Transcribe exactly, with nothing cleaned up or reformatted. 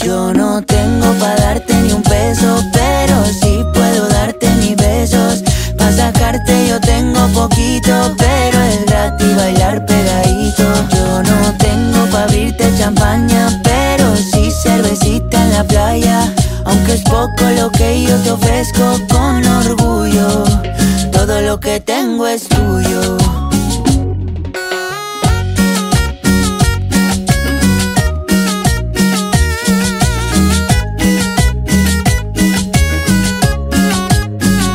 Yo no tengo pa' darte ni un peso, pero sí puedo darte mis besos. Pa' sacarte yo tengo poquito, pero es gratis bailar pegadito. Yo no tengo pa' abrirte champaña, pero sí cervecita en la playa. Aunque es poco lo que yo te ofrezco con orgullo, todo lo que tengo es tuyo.